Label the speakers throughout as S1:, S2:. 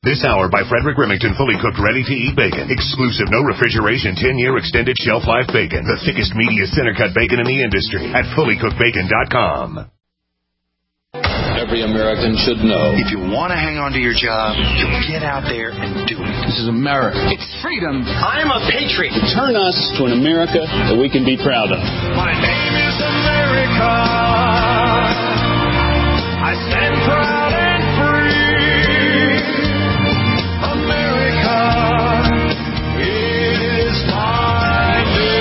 S1: This hour by Frederick Remington, fully cooked, ready-to-eat bacon. Exclusive, no refrigeration, 10-year extended shelf life bacon. The thickest, meatiest center-cut bacon in the industry at fullycookedbacon.com.
S2: Every American should know.
S3: If you want to hang on to your job, you get out there and do it.
S2: This is America.
S4: It's freedom.
S5: I'm a patriot.
S2: Turn us to an America that we can be proud of.
S6: My name is America. I stand proud and free. America is my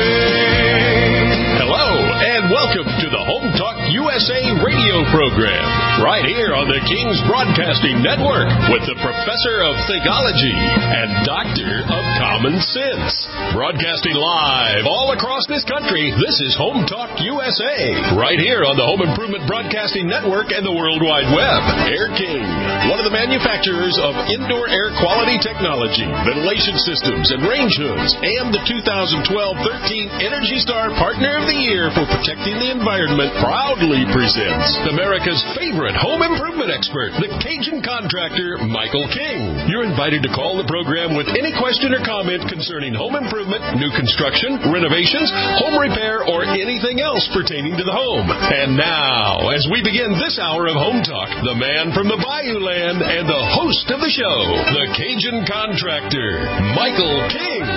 S6: name.
S7: Hello, and welcome to the Home Talk USA radio program, right here on the King's Broadcasting Network, with the Professor of Theology and Doctor of Common Sense. Broadcasting live all across this country, this is Home Talk USA, right here on the Home Improvement Broadcasting Network and the World Wide Web. Air King, one of the manufacturers of indoor air quality technology, ventilation systems, and range hoods, and the 2012 13 Energy Star Partner of the Year for protecting the environment, proudly presents America's favorite home improvement expert, the Cajun contractor, Michael King. You're invited to call the program with any question or comment concerning home improvement, new construction, renovations, home repair, or anything else pertaining to the home. And now, as we begin this hour of Home Talk, the man from the Bayou Land and the host of the show, the Cajun contractor, Michael King.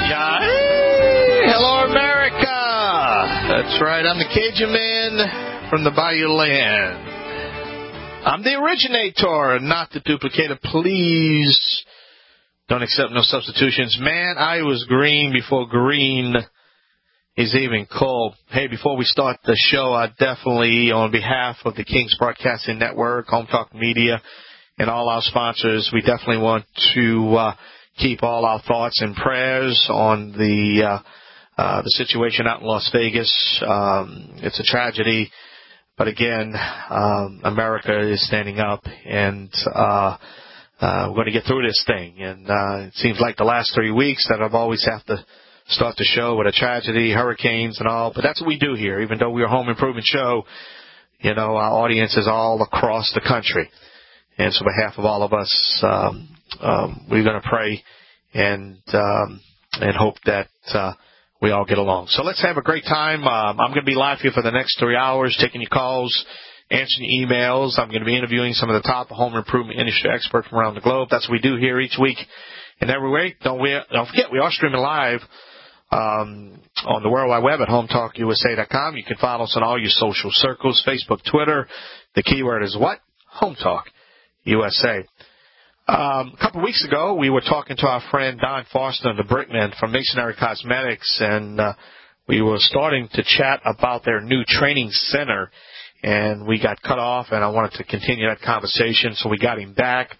S8: Hello, America. That's right. I'm the Cajun man from the Bayou Land. I'm the originator, not the duplicator. Please don't accept no substitutions. Man, I was green before green is even called. Hey, before we start the show, I definitely, on behalf of the King's Broadcasting Network, Home Talk Media, and all our sponsors, we definitely want to keep all our thoughts and prayers on the situation out in Las Vegas. It's a tragedy. But again, America is standing up, and we're going to get through this thing. And it seems like the last 3 weeks that I've always have to start the show with a tragedy, hurricanes and all. But that's what we do here. Even though we're a home improvement show, you know, our audience is all across the country. And so on behalf of all of us, we're going to pray and hope that we all get along. So let's have a great time. I'm going to be live here for the next 3 hours, taking your calls, answering your emails. I'm going to be interviewing some of the top home improvement industry experts from around the globe. That's what we do here each week and every week. Don't forget, we are streaming live on the World Wide Web at HomeTalkUSA.com. You can follow us on all your social circles, Facebook, Twitter. The keyword is what? Home Talk USA. A couple of weeks ago, we were talking to our friend Don Foster, the Brickman from Masonry Cosmetics, and we were starting to chat about their new training center, and we got cut off, and I wanted to continue that conversation, so we got him back.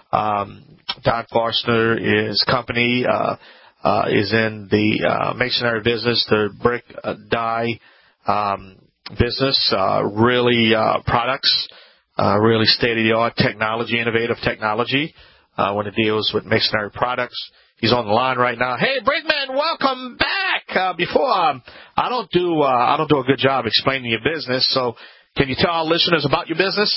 S8: Don Foster, his company, is in the masonry business, the brick dye business, really products. Really state-of-the-art technology, innovative technology, when it deals with masonry products. He's on the line right now. Hey, Brickman, welcome back. Before I don't do a good job explaining your business, so can you tell our listeners about your business?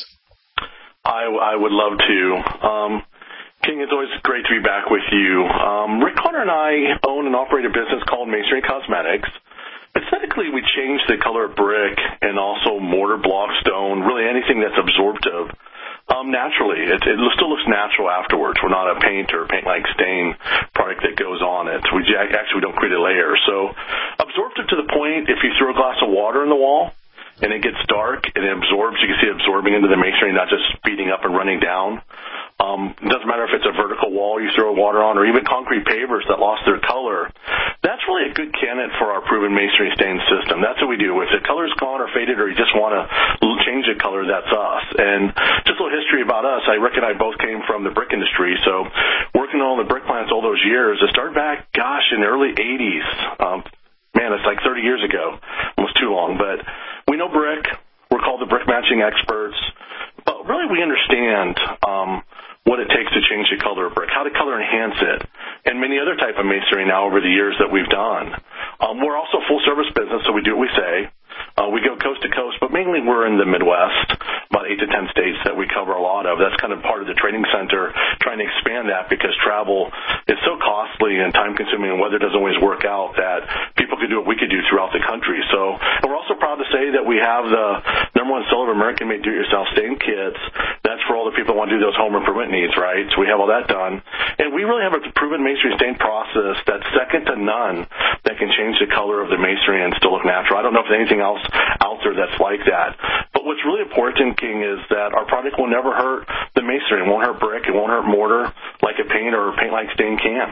S9: I would love to. King, it's always great to be back with you. Rick Hunter and I own and operate a business called Masonry Cosmetics. Aesthetically, we change the color of brick and also mortar, block, stone, really anything that's absorptive naturally. It still looks natural afterwards. We're not a paint or paint-like stain product that goes on it. We don't create a layer. So absorptive to the point, if you throw a glass of water in the wall and it gets dark and it absorbs, you can see it absorbing into the masonry, not just speeding up and running down. It doesn't matter if it's a vertical wall you throw water on or even concrete pavers that lost their color. That's really a good candidate for our proven masonry stain system. That's what we do. If the color's gone or faded or you just want to change the color, that's us. And just a little history about us, Rick and I both came from the brick industry, so working on the brick plants all those years, it started back, in the early 80s. Man, it's like 30 years ago. Almost too long. But we know brick. We're called the brick matching experts. But really we understand what it takes to change the color of brick, how to color enhance it, and many other type of masonry now over the years that we've done. We're also a full-service business, so we do what we say. We go coast to coast, but mainly we're in the Midwest, about about 8 to 10 states that we cover a lot of. That's kind of part of the training center, trying to expand that because travel is so costly and time-consuming and weather doesn't always work out that people could do what we could do throughout the country. So, and we're also proud to say that we have the #1 seller of American-made do-it-yourself stain kits. That's for all the people who want to do those home improvement needs, right? So we have all that done. And we really have a proven masonry stain process that's second to none that can change the color of the masonry and still look natural. I don't know if there's anything else out there that's like that. But what's really important, King, is that our product will never hurt the masonry. It won't hurt brick. It won't hurt mortar like a paint or a paint-like stain can.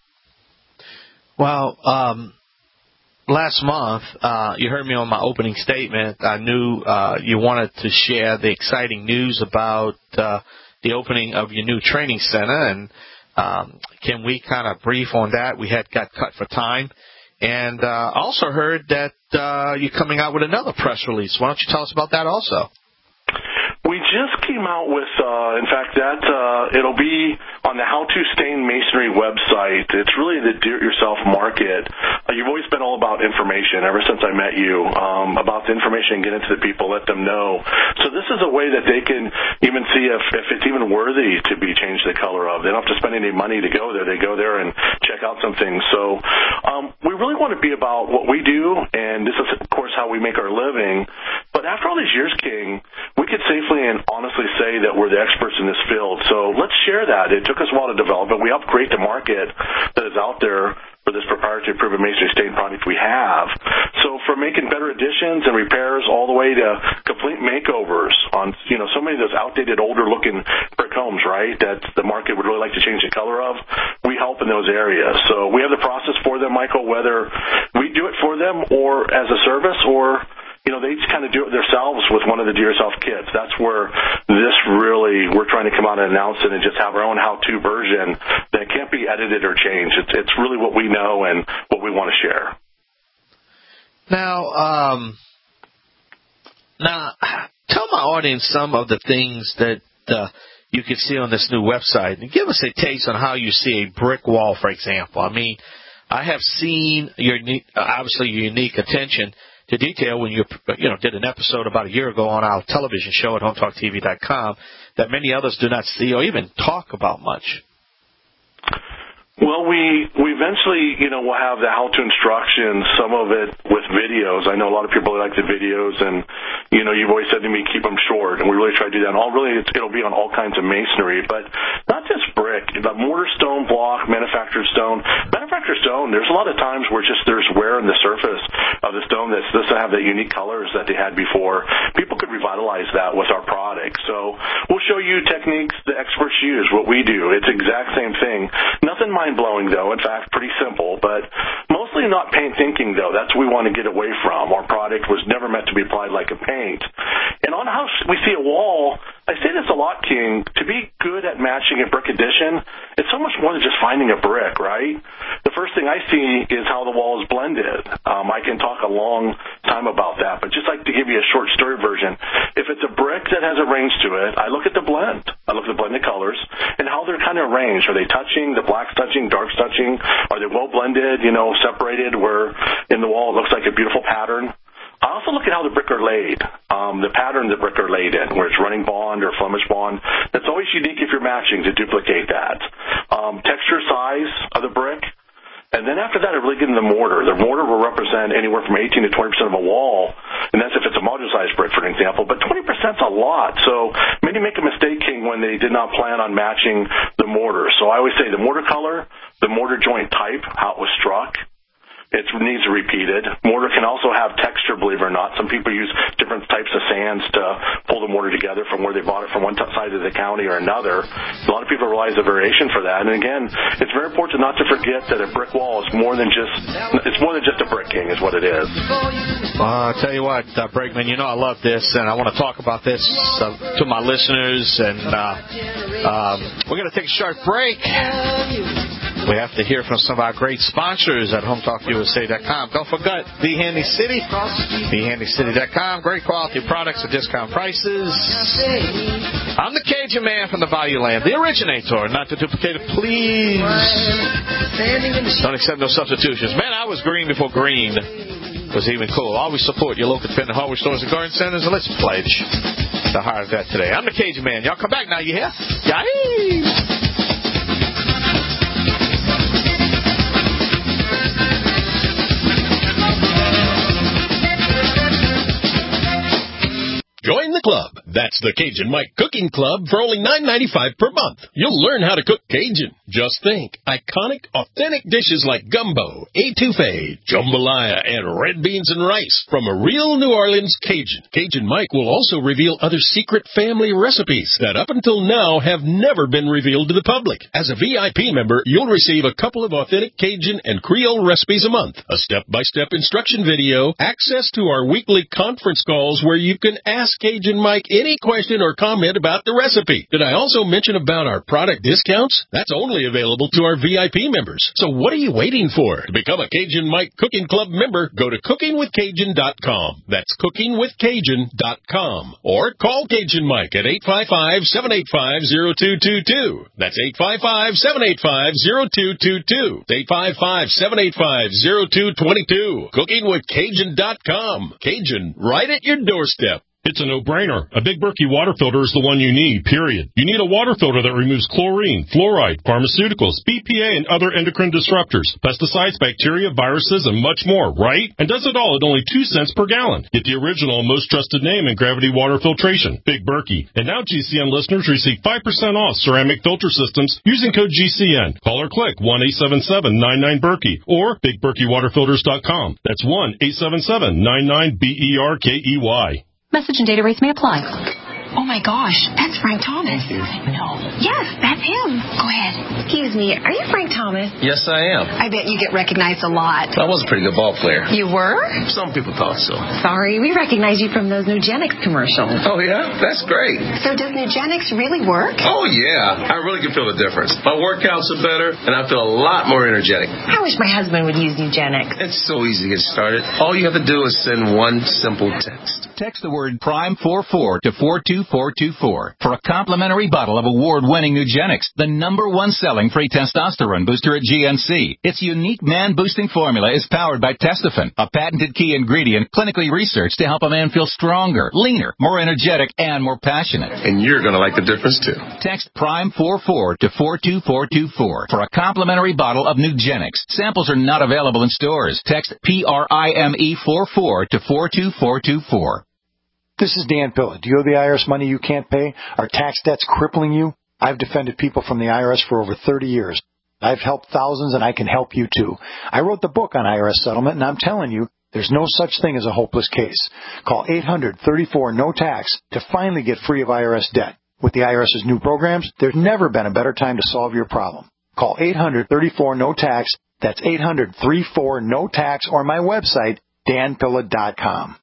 S8: Well, last month, you heard me on my opening statement. I knew you wanted to share the exciting news about the opening of your new training center. And can we kind of brief on that? We got cut for time. And also heard that you're coming out with another press release. Why don't you tell us about that also?
S9: We just came out with, in fact, that it'll be on the How to Stain Masonry website. It's really the do-it-yourself market. You've always been all about information ever since I met you, about the information, get it to the people, let them know. So this is a way that they can even see if it's even worthy to be changed the color of. They don't have to spend any money to go there. They go there and check out some things. So we really want to be about what we do, and this is, of course, how we make our living. But after all these years, King, we could safely and honestly say that we're the experts in this field. So let's share that. It took us a while to develop it. We helped create the market that is out there for this proprietary proven masonry stain product we have. So from making better additions and repairs all the way to complete makeovers on, so many of those outdated, older-looking brick homes, right, that the market would really like to change the color of, we help in those areas. So we have the process for them, Michael, whether we do it for them or as a service or they just kind of do it themselves with one of the do-yourself kits. That's where we're trying to come out and announce it and just have our own how-to version that can't be edited or changed. It's really what we know and what we want to share.
S8: Now, tell my audience some of the things that you can see on this new website. And give us a taste on how you see a brick wall, for example. I mean, I have seen your unique attention to detail when you did an episode about a year ago on our television show at HometalkTV.com that many others do not see or even talk about much.
S9: Well, we eventually, will have the how-to instructions, some of it with videos. I know a lot of people like the videos, and, you've always said to me, keep them short, and we really try to do that. And it'll be on all kinds of masonry, but not just brick, but mortar, stone, block, manufactured stone. Manufactured stone, there's a lot of times where there's wear in the surface of the stone that doesn't have the unique colors that they had before. People could revitalize that with our product. So we'll show you techniques the experts use, what we do. It's the exact same thing. Nothing mind-blowing, though. In fact, pretty simple, but mostly not paint thinking, though. That's what we want to get away from. Our product was never meant to be applied like a paint. And on how we see a wall, I say this a lot, King, to be good at matching a brick addition, it's so much more than just finding a brick, right? The first thing I see is how the wall is blended. I can talk a long time about that, but just like to give you a short story version, if it's a brick that has a range to it, I look at the blend. I look at the blended colors and how they're kind of arranged. Are they touching, the blacks touching, darks touching? Are they well blended, separated where in the wall it looks like a beautiful pattern? I also look at how the brick are laid, the pattern the brick are laid in, where it's running bond or Flemish bond. That's always unique if you're matching to duplicate that. Texture, size of the brick. And then after that, I really get into the mortar. The mortar will represent anywhere from 18 to 20% of a wall, and that's if it's a modular-sized brick, for an example. But 20% is a lot. So many make a mistake, King, when they did not plan on matching the mortar. So I always say the mortar color, the mortar joint type, how it was struck. It needs repeated. Mortar can also have texture, believe it or not. Some people use different types of sands to pull the mortar together from where they bought it from one side of the county or another. A lot of people realize the variation for that. And again, it's very important not to forget that a brick wall is more than just a brick, King, is what it is.
S8: I'll tell you what, Bregman, I love this, and I want to talk about this to my listeners. And we're going to take a short break. We have to hear from some of our great sponsors at HometalkUSA.com. Don't forget The Handy City, TheHandyCity.com. Great quality products at discount prices. I'm the Cajun Man from the Bayou Land, the originator, not the duplicator, please. Don't accept no substitutions. Man, I was green before green was even cool. Always support your local independent hardware stores and garden centers, and let's pledge. to hire a vet today. I'm the Cajun Man. Y'all come back now, you hear? Yay!
S7: Join the club. That's the Cajun Mike Cooking Club for only $9.95 per month. You'll learn how to cook Cajun. Just think, iconic, authentic dishes like gumbo, etouffee, jambalaya, and red beans and rice from a real New Orleans Cajun. Cajun Mike will also reveal other secret family recipes that up until now have never been revealed to the public. As a VIP member, you'll receive a couple of authentic Cajun and Creole recipes a month, a step-by-step instruction video, access to our weekly conference calls where you can ask Cajun Mike any question or comment about the recipe. Did I also mention about our product discounts? That's only available to our VIP members. So what are you waiting for? To become a Cajun Mike Cooking Club member, go to cookingwithcajun.com. That's cookingwithcajun.com. Or call Cajun Mike at 855-785-0222. That's 855-785-0222. 855-785-0222. Cookingwithcajun.com. Cajun, right at your doorstep.
S4: It's a no-brainer. A Big Berkey water filter is the one you need, period. You need a water filter that removes chlorine, fluoride, pharmaceuticals, BPA, and other endocrine disruptors, pesticides, bacteria, viruses, and much more, right? And does it all at only 2 cents per gallon. Get the original and most trusted name in gravity water filtration, Big Berkey. And now GCN listeners receive 5% off ceramic filter systems using code GCN. Call or click 1-877-99-BERKEY or BigBerkeyWaterFilters.com. That's 1-877-99-BERKEY.
S5: Message and data rates may apply.
S10: Oh, my gosh. That's Frank Thomas. No. Yes, that's him. Go ahead. Excuse me. Are you Frank Thomas?
S11: Yes, I am.
S10: I bet you get recognized a lot.
S11: I was a pretty good ball player.
S10: You were?
S11: Some people thought so.
S10: Sorry. We recognize you from those Nugenix commercials.
S11: Oh, yeah? That's great.
S10: So does Nugenix really work?
S11: Oh, yeah. I really can feel the difference. My workouts are better, and I feel a lot more energetic.
S10: I wish my husband would use Nugenix.
S11: It's so easy to get started. All you have to do is send one simple text.
S12: Text the word PRIME44 to 42424 for a complimentary bottle of award-winning Nugenix, the #1 selling free testosterone booster at GNC. Its unique man-boosting formula is powered by Testofen, a patented key ingredient clinically researched to help a man feel stronger, leaner, more energetic, and more passionate.
S11: And you're going to like the difference, too.
S12: Text PRIME44 to 42424 for a complimentary bottle of Nugenix. Samples are not available in stores. Text PRIME44 to 42424.
S13: This is Dan Pilla. Do you owe the IRS money you can't pay? Are tax debts crippling you? I've defended people from the IRS for over 30 years. I've helped thousands, and I can help you, too. I wrote the book on IRS settlement, and I'm telling you, there's no such thing as a hopeless case. Call 800-34-NO-TAX to finally get free of IRS debt. With the IRS's new programs, there's never been a better time to solve your problem. Call 800-34-NO-TAX. That's 800-34-NO-TAX, or my website, danpilla.com.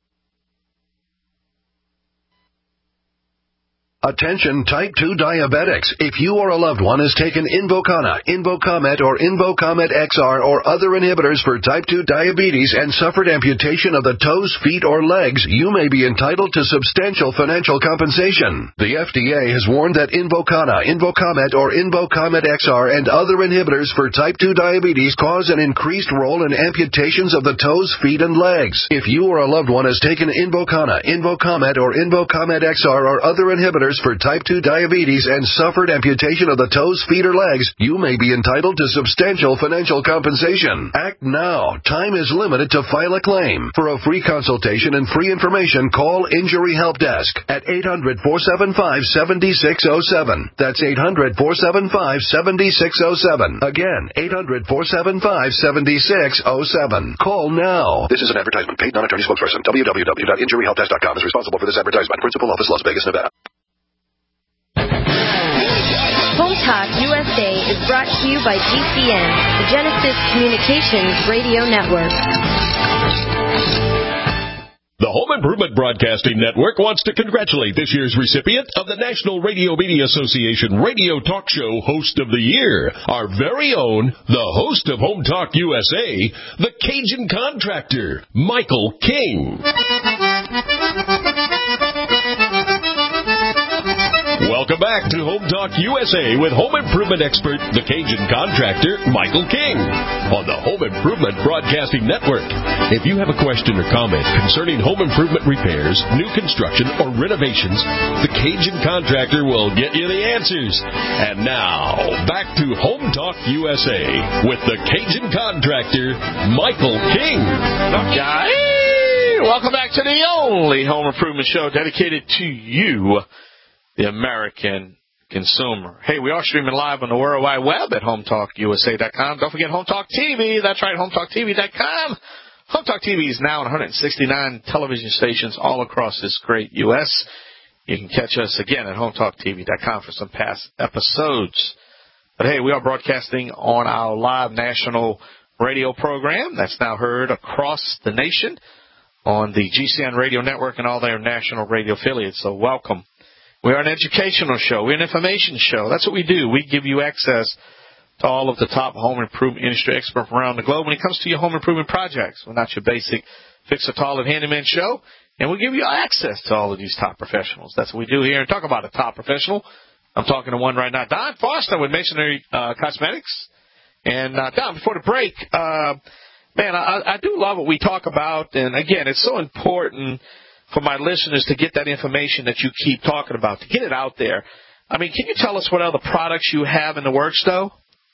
S14: Attention type 2 diabetics. If you or a loved one has taken Invokana, Invokamet, or Invokamet XR or other inhibitors for type 2 diabetes and suffered amputation of the toes, feet, or legs, you may be entitled to substantial financial compensation. The FDA has warned that Invokana, Invokamet, or Invokamet XR and other inhibitors for type 2 diabetes cause an increased role in amputations of the toes, feet, and legs. If you or a loved one has taken Invokana, Invokamet, or Invokamet XR or other inhibitors for type 2 diabetes and suffered amputation of the toes, feet, or legs, you may be entitled to substantial financial compensation. Act now. Time is limited to file a claim. For a free consultation and free information, call Injury Help Desk at 800-475-7607. That's 800-475-7607. Again, 800-475-7607. Call now. This is an advertisement. Paid non-attorney spokesperson. www.injuryhelpdesk.com is responsible for this advertisement. Principal office, Las Vegas, Nevada.
S15: Home Talk USA is brought to you by GCN, the Genesis Communications Radio Network.
S7: The Home Improvement Broadcasting Network wants to congratulate this year's recipient of the National Radio Media Association Radio Talk Show Host of the Year, our very own, the host of Home Talk USA, the Cajun Contractor, Michael King. Welcome back to Home Talk USA with home improvement expert, the Cajun contractor, Michael King, on the Home Improvement Broadcasting Network. If you have a question or comment concerning home improvement repairs, new construction, or renovations, the Cajun contractor will get you the answers. And now, back to Home Talk USA with the Cajun contractor, Michael King.
S8: Welcome back to the only home improvement show dedicated to you, the American consumer. Hey, we are streaming live on the World Wide Web at HomeTalkUSA.com. Don't forget Home Talk TV. That's right, HomeTalkTV.com. Home Talk TV is now on 169 television stations all across this great U.S. You can catch us again at HomeTalkTV.com for some past episodes. But hey, we are broadcasting on our live national radio program that's now heard across the nation on the GCN Radio Network and all their national radio affiliates. So welcome. We are an educational show. We're an information show. That's what we do. We give you access to all of the top home improvement industry experts around the globe when it comes to your home improvement projects. We're not your basic fix-a-toilet handyman show, and we give you access to all of these top professionals. That's what we do here. And talk about a top professional. I'm talking to one right now, Don Foster with Masonry Cosmetics. And, Don, before the break, man, I do love what we talk about. And, again, it's so important for my listeners to get that information that you keep talking about, to get it out there. I mean, can you tell us what other products you have in the works, though?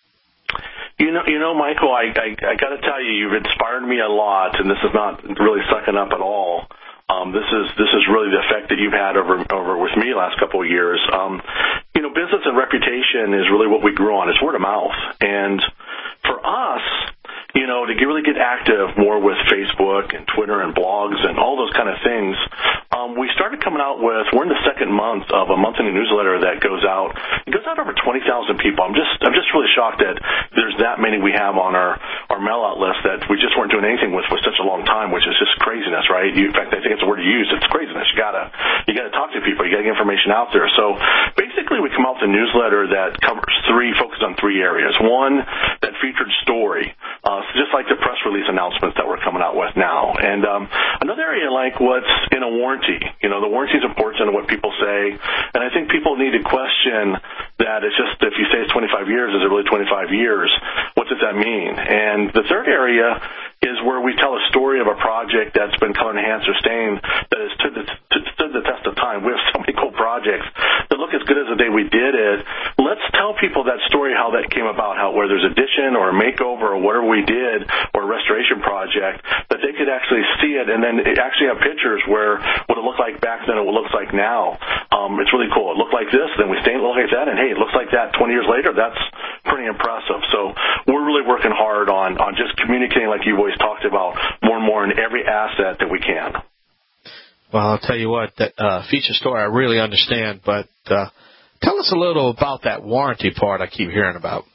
S9: You know, Michael, I got to tell you, you've inspired me a lot, and this is not really sucking up at all. This is really the effect that you've had over with me the last couple of years. You know, business and reputation is really what we grew on. It's word of mouth. And for us, you know, to really get active more with Facebook and Twitter and blogs and all those kind of things, we started coming out with, we're in the second month of a monthly newsletter that goes out. It goes out over 20,000 people. I'm just really shocked that there's that many we have on our mail-out list that we just weren't doing anything with for such a long time, which is just craziness, right? In fact, I think it's a word to use. It's craziness. You gotta talk to people. You gotta get information out there. So basically, we come out with a newsletter that focuses on three areas. One, that featured story. Just like the press release announcements that we're coming out with now. And another area like what's in a warranty. You know, the warranty is important to what people say. And I think people need to question that. It's just, if you say it's 25 years, is it really 25 years? What does that mean? And the third area is where we tell a story of a project that's been enhanced or sustained that has stood the test of time. We have so many cool projects that look as good as the day we did it. Let's tell people that story, how that came about, where there's addition or a makeover or whatever we did or a restoration project, that they could actually see it and then actually have pictures where what it looked like back then and what it looks like now. It's really cool. It looked like this, then we stained it like that, and hey, it looks like that 20 years later. That's pretty impressive. So we're really working hard on just communicating like you've always talked about more and more in every asset that we can.
S8: Well, I'll tell you what, that feature story I really understand, but tell us a little about that warranty part I keep hearing about.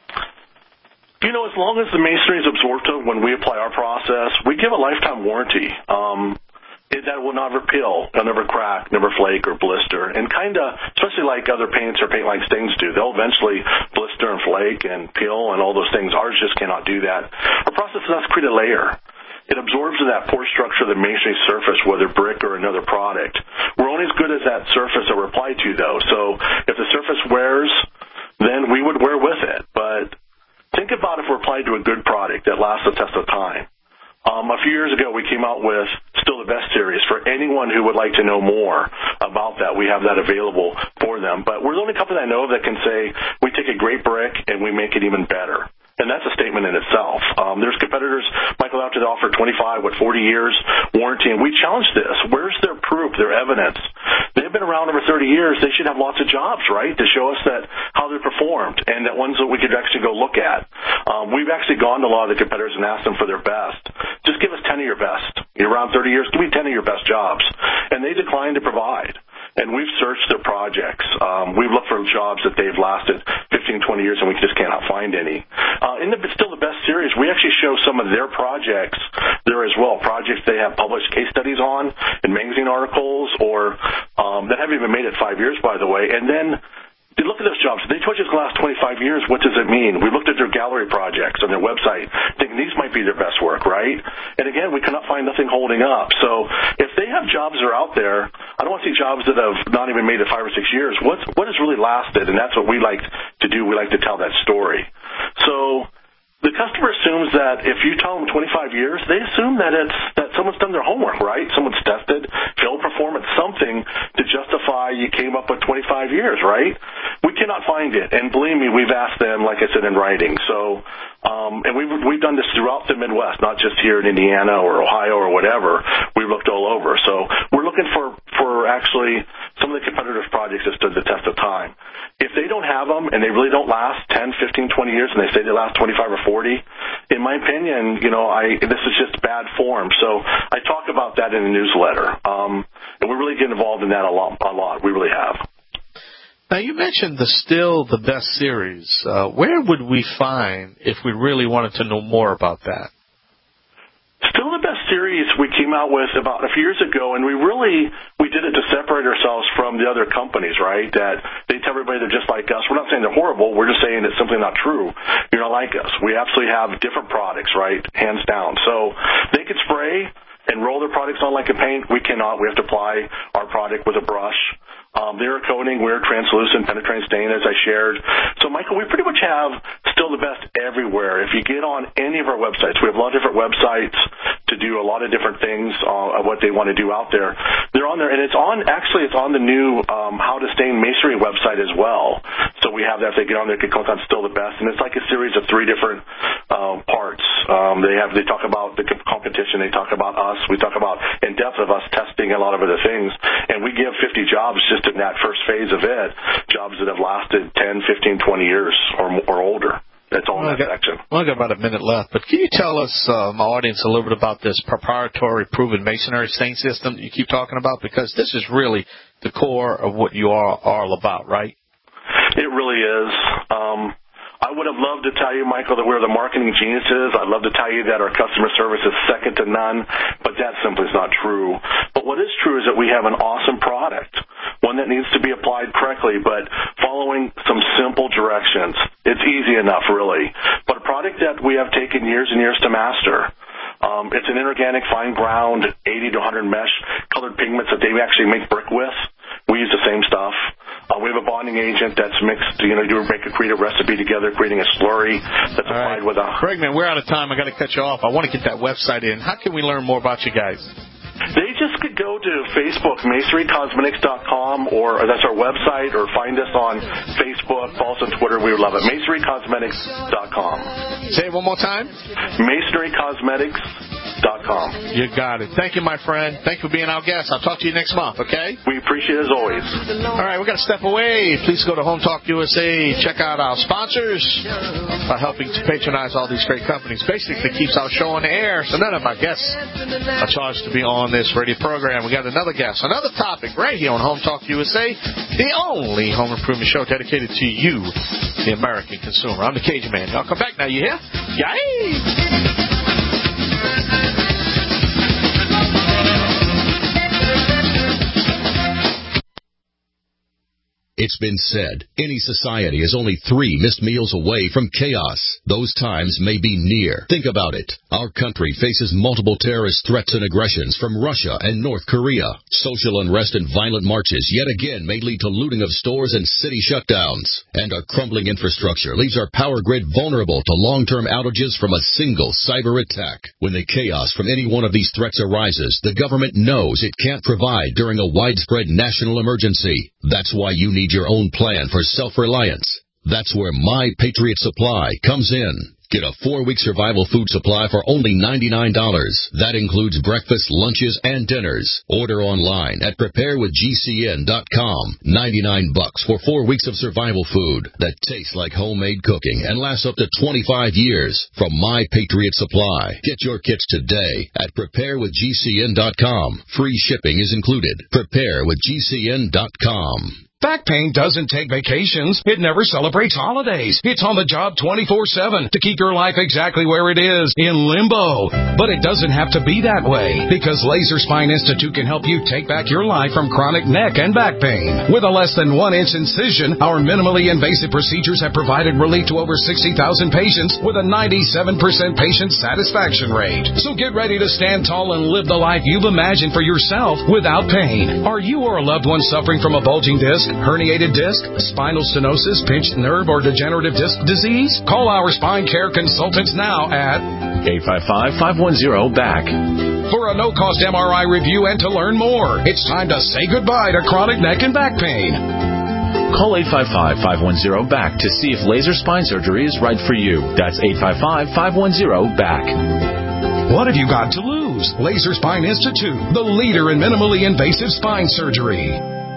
S9: You know, as long as the masonry is absorptive when we apply our process, we give a lifetime warranty. That will never peel, it'll never crack, never flake or blister, and especially like other paints or paint-like stains do. They'll eventually blister and flake and peel and all those things. Ours just cannot do that. Our process does create a layer. It absorbs to that pore structure of the masonry surface, whether brick or another product. We're only as good as that surface that we're applied to, though. So if the surface wears, then we would wear with it. But think about if we're applied to a good product that lasts the test of time. A few years ago, we came out with Still the Best series. For anyone who would like to know more about that, we have that available for them. But we're the only company I know that can say we take a great brick and we make it even better. And that's a statement in itself. There's competitors, Michael, out there that offer 40 years warranty, and we challenge this. Where's their proof, their evidence? They've been around over 30 years. They should have lots of jobs, right, to show us that how they performed and that ones that we could actually go look at. We've actually gone to a lot of the competitors and asked them for their best. Just give us 10 of your best. You're around 30 years. Give me 10 of your best jobs. And they declined to provide. And we've searched their projects. We've looked for jobs that they've lasted 15, 20 years, and we just cannot find any. In the Still the Best series, we actually show some of their projects there as well, projects they have published case studies on in magazine articles or that haven't even made it 5 years, by the way. And then they look at those jobs. They told you it's the last 25 years. What does it mean? We looked at their gallery projects on their website, thinking these might be their best work, right? And again, we cannot find nothing holding up. So if they have jobs that are out there, I don't want to see jobs that have not even made it 5 or 6 years. What has really lasted? And that's what we like to do. We like to tell that story. So the customer assumes that if you tell them 25 years, they assume that someone's done their homework, right? Someone's tested, failed performance, something to justify you came up with 25 years, right? We cannot find it. And believe me, we've asked them, like I said, in writing. So, and we've done this throughout the Midwest, not just here in Indiana or Ohio or whatever. We've looked all over. So we're looking for actually some of the competitive projects that stood the test of time. If they don't have them and they really don't last 10, 15, 20 years and they say they last 25 or 40, in my opinion, this is just bad form. So I talk about that in the newsletter. And we really get involved in that a lot. We really have.
S8: Now, you mentioned the Still the Best series. Where would we find if we really wanted to know more about that?
S9: Still the Best series we came out with about a few years ago, and we did it to separate ourselves from the other companies, right? That they tell everybody they're just like us. We're not saying they're horrible. We're just saying it's simply not true. You're not like us. We absolutely have different products, right? Hands down. So they could spray and roll their products on like a paint. We cannot. We have to apply our product with a brush. They're coating, we're translucent, penetrating stain, as I shared. So, Michael, we pretty much have Still the Best everywhere. If you get on any of our websites, we have a lot of different websites to do a lot of different things of what they want to do out there. They're on there, and it's on the new How to Stain Masonry website as well. So we have that. If they get on there, they can click on Still the Best, and it's like a series of 3 different parts. They talk about the competition. They talk about us. We talk about in depth of us testing a lot of other things, and we give 50 jobs just in that first phase of it, jobs that have lasted 10, 15, 20 years or older. That's all in that section.
S8: Well, I've got about a minute left, but can you tell us, my audience, a little bit about this proprietary proven masonry stain system that you keep talking about? Because this is really the core of what you are all about, right?
S9: It really is. I would have loved to tell you, Michael, that we're the marketing geniuses. I'd love to tell you that our customer service is second to none, but that simply is not true. But what is true is that we have an awesome product, one that needs to be applied correctly, but following some simple directions. It's easy enough, really. But a product that we have taken years and years to master. It's an inorganic, fine ground, 80 to 100 mesh colored pigments that they actually make brick with. We use the same stuff. We have a bonding agent that's mixed, you make a creative recipe together, creating a slurry that's applied with a...
S8: Greg, man, we're out of time. I got to cut you off. I want to get that website in. How can we learn more about you guys?
S9: They just could go to Facebook, MasonryCosmetics.com, or that's our website, or find us on Facebook, follow us on Twitter. We would love it. MasonryCosmetics.com.
S8: Say it one more time.
S9: MasonryCosmetics.com.
S8: You got it. Thank you, my friend. Thank you for being our guest. I'll talk to you next month, okay?
S9: We appreciate it as always.
S8: All right, we've got to step away. Please go to Home Talk USA. Check out our sponsors by helping to patronize all these great companies. Basically keeps our show on the air, so none of my guests are charged to be on this radio program. We got another guest, another topic right here on Home Talk USA, the only home improvement show dedicated to you, the American consumer. I'm the Cajun Man. Y'all come back now, you hear? Yay!
S5: It's been said, any society is only 3 missed meals away from chaos. Those times may be near. Think about it. Our country faces multiple terrorist threats and aggressions from Russia and North Korea. Social unrest and violent marches yet again may lead to looting of stores and city shutdowns. And our crumbling infrastructure leaves our power grid vulnerable to long-term outages from a single cyber attack. When the chaos from any one of these threats arises, the government knows it can't provide during a widespread national emergency. That's why you need your own plan for self-reliance. That's where My Patriot Supply comes in. Get a 4-week survival food supply for only $99. That includes breakfast, lunches, and dinners. Order online at preparewithgcn.com. $99 for 4 weeks of survival food that tastes like homemade cooking and lasts up to 25 years from My Patriot Supply. Get your kits today at preparewithgcn.com. Free shipping is included. Preparewithgcn.com.
S16: Back pain doesn't take vacations. It never celebrates holidays. It's on the job 24/7 to keep your life exactly where it is, in limbo. But it doesn't have to be that way, because Laser Spine Institute can help you take back your life from chronic neck and back pain. With a less than 1-inch incision, our minimally invasive procedures have provided relief to over 60,000 patients with a 97% patient satisfaction rate. So get ready to stand tall and live the life you've imagined for yourself without pain. Are you or a loved one suffering from a bulging disc, herniated disc, spinal stenosis, pinched nerve, or degenerative disc disease? Call our spine care consultants now at
S17: 855-510-BACK.
S16: For a no-cost MRI review and to learn more. It's time to say goodbye to chronic neck and back pain.
S17: Call 855-510-BACK to see if laser spine surgery is right for you. That's 855-510-BACK.
S16: What have you got to lose? Laser Spine Institute, the leader in minimally invasive spine surgery.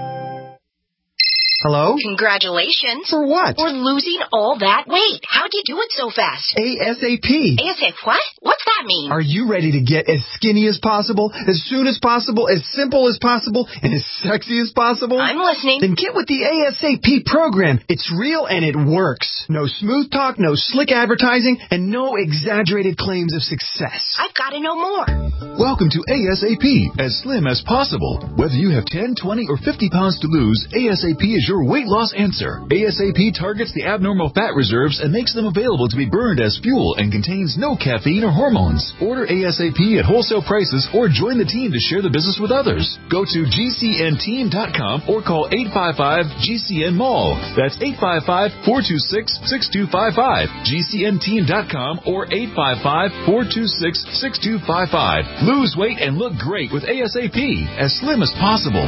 S18: Hello?
S19: Congratulations.
S18: For what?
S19: For losing all that weight. How'd you do it so fast?
S18: ASAP.
S19: ASAP what? What's that mean?
S18: Are you ready to get as skinny as possible, as soon as possible, as simple as possible, and as sexy as possible?
S19: I'm listening.
S18: Then get with the ASAP program. It's real and it works. No smooth talk, no slick advertising, and no exaggerated claims of success.
S19: I've got to know more.
S20: Welcome to ASAP, as slim as possible. Whether you have 10, 20, or 50 pounds to lose, ASAP is your weight loss answer. ASAP targets the abnormal fat reserves and makes them available to be burned as fuel and contains no caffeine or hormones. Order ASAP at wholesale prices or join the team to share the business with others. Go to GCNteam.com or call 855-GCN-MALL. That's 855-426-6255. GCNteam.com or 855-426-6255. Lose weight and look great with ASAP, as slim as possible.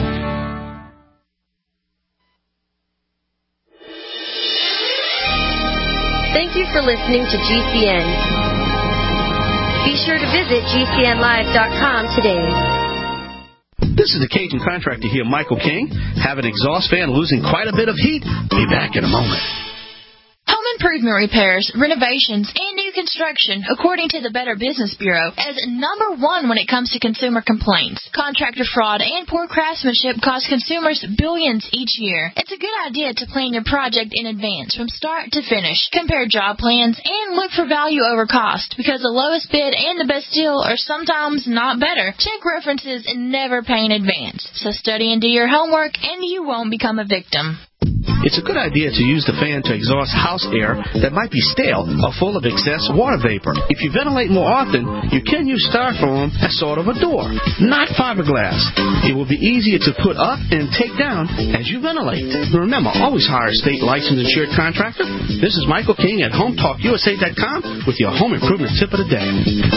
S15: Thank you for listening to GCN. Be sure to visit GCNlive.com today.
S21: This is the Cajun contractor here, Michael King. Have an exhaust fan losing quite a bit of heat? Be back in a moment.
S22: Home improvement repairs, renovations, and new construction, according to the Better Business Bureau, is number one when it comes to consumer complaints. Contractor fraud and poor craftsmanship cost consumers billions each year. It's a good idea to plan your project in advance from start to finish. Compare job plans and look for value over cost, because the lowest bid and the best deal are sometimes not better. Check references and never pay in advance. So study and do your homework, and you won't become a victim.
S21: It's a good idea to use the fan to exhaust house air that might be stale or full of excess water vapor. If you ventilate more often, you can use styrofoam as sort of a door, not fiberglass. It will be easier to put up and take down as you ventilate. Remember, always hire a state licensed insured contractor. This is Michael King at HomeTalkUSA.com with your home improvement tip of the day.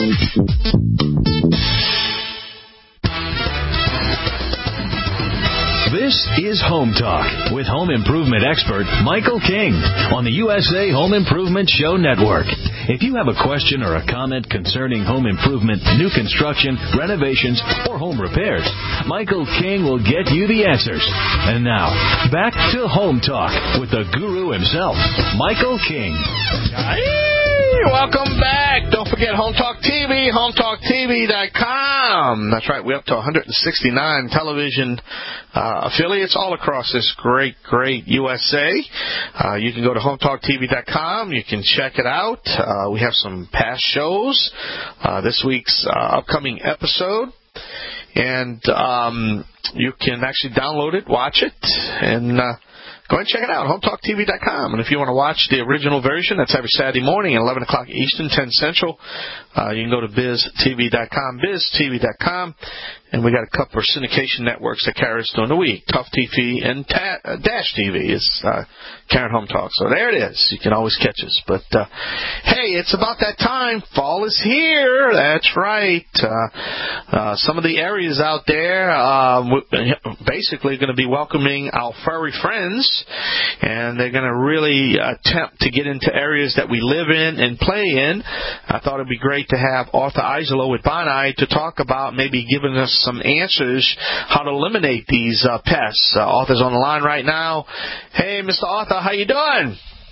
S23: This is Home Talk with home improvement expert Michael King on the USA Home Improvement Show Network. If you have a question or a comment concerning home improvement, new construction, renovations, or home repairs, Michael King will get you the answers. And now, back to Home Talk with the guru himself, Michael King.
S8: Welcome back. Don't forget Home Talk TV, HomeTalkTV.com. That's right. We're up to 169 television affiliates all across this great USA. You can go to HomeTalkTV.com. You can check it out. We have some past shows. This week's upcoming episode. And you can actually download it, watch it, and go ahead and check it out, HomeTalkTV.com. And if you want to watch the original version, that's every Saturday morning at 11 o'clock Eastern, 10 Central. You can go to BizTV.com, BizTV.com. And we got a couple of syndication networks that carry us during the week. Tough TV and Dash TV is Karen Home Talk. So there it is. You can always catch us. But, hey, it's about that time. Fall is here. That's right. Some of the areas out there basically going to be welcoming our furry friends. And they're going to really attempt to get into areas that we live in and play in. I thought it would be great to have Arthur Isolo with Bonai to talk about maybe giving us some answers how to eliminate these pests. Arthur's on the line right now. Hey, Mr. Arthur, how you doing?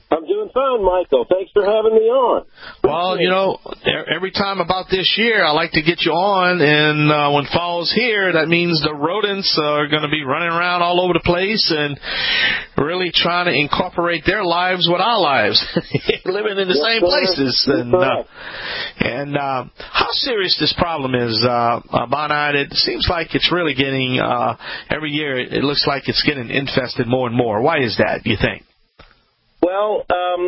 S1: I'm doing fine, Michael. Thanks for having me on.
S8: Well, you know, every time about this year, I like to get you on, and when fall's here, that means the rodents are going to be running around all over the place and really trying to incorporate their lives with our lives, living in the same places. And how serious this problem is, Bonide, it seems like it's really getting, every year, it looks like it's getting infested more and more. Why is that, do you think?
S1: Well,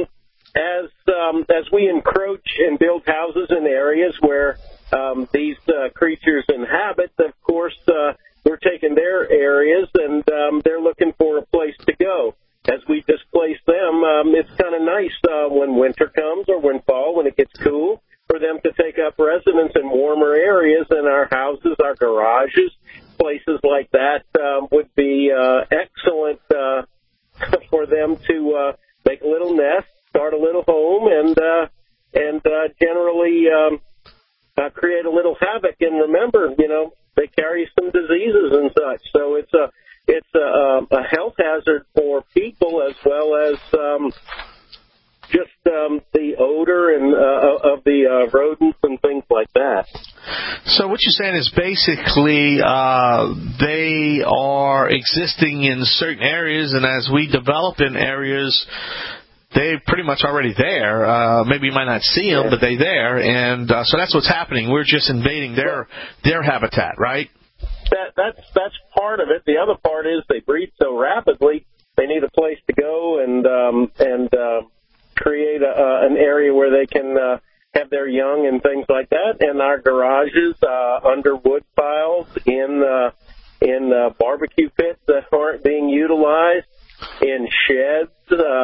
S1: as we encroach and build houses in areas where these creatures inhabit, of course, we're taking their areas and they're looking for a place to go. As we displace them, it's kind of nice when winter comes or when fall, when it gets cool, for them to take up residence in warmer areas, and our houses, our garages, places like that would be excellent for them to make a little nest, start a little home, and generally create a little havoc. And remember, you know, they carry some diseases and such, so it's a health hazard for people as well as just the odor and of the rodents and things like that.
S8: So what you're saying is basically they are existing in certain areas, and as we develop in areas, they're pretty much already there. Maybe you might not see them, but they're there, and so that's what's happening. We're just invading their habitat, right?
S1: That's part of it. The other part is they breed so rapidly, they need a place to go and create an area where they can have their young and things like that. And our garages, under wood piles, in barbecue pits that aren't being utilized, in sheds,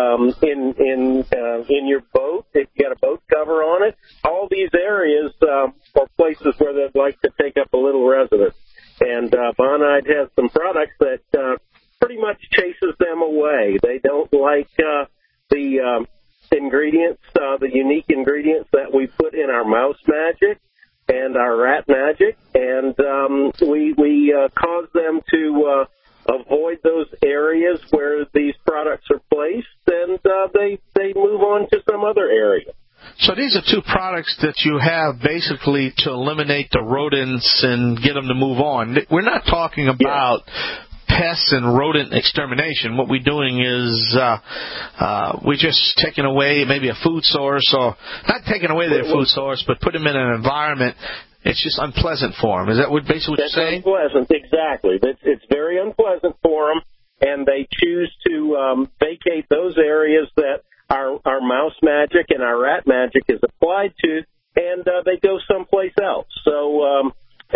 S1: in your boat, if you got a boat cover on it. All these areas are places where they'd like to take up a little residence. And Bonide has some products that pretty much chases them away. They don't like the ingredients, the unique ingredients that we put in our Mouse Magic and our Rat Magic, and we cause them to avoid those areas where these products are placed, and they move on to some other area.
S8: So these are two products that you have basically to eliminate the rodents and get them to move on. We're not talking about pests and rodent extermination. What we're doing is we're just taking away maybe a food source, or not taking away their food source, but put them in an environment. It's just unpleasant for them. Is that basically what you're saying?
S1: Unpleasant, exactly. It's very unpleasant for them, and they choose to vacate those areas that our Mouse Magic and our Rat Magic is applied to, and they go someplace else. So,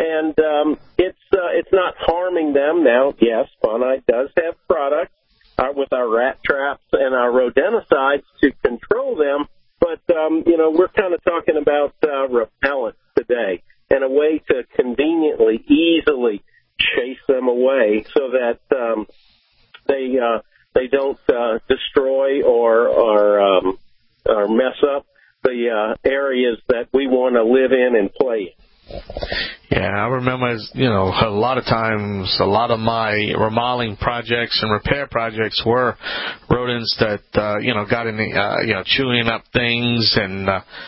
S1: it's not harming them. Now, yes, Bonide does have products with our rat traps and our rodenticides to control them, but, we're kind of talking about repellent today, and a way to conveniently, easily chase them away so that they don't destroy or mess up the areas that we want to live in and play in.
S8: Yeah, I remember, a lot of times, a lot of my remodeling projects and repair projects were rodents that, got in the, chewing up things, and,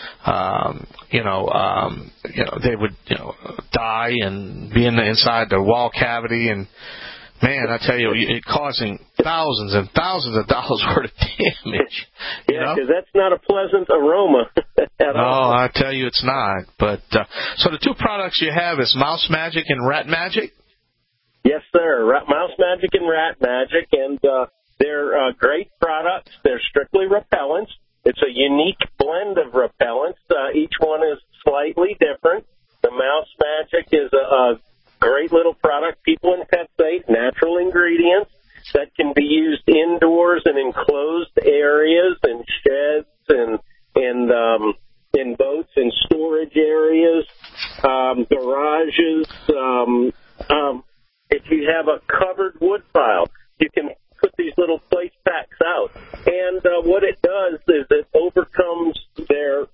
S8: they would, die and be inside the wall cavity, and man, I tell you, it causing thousands and thousands of dollars worth of damage.
S1: Yeah, because that's not a pleasant aroma at all.
S8: No, I tell you, it's not. But so the two products you have is Mouse Magic and Rat Magic?
S1: Yes, sir. Mouse Magic and Rat Magic, and they're great products. They're strictly repellents. It's a unique blend of repellents. Each one is slightly different. The Mouse Magic is a great little product, people and pet safe, natural ingredients that can be used indoors in enclosed areas, in sheds, and in boats, in storage areas, garages. If you have a covered wood pile, you can put these little place packs out. And what it does is it overcomes their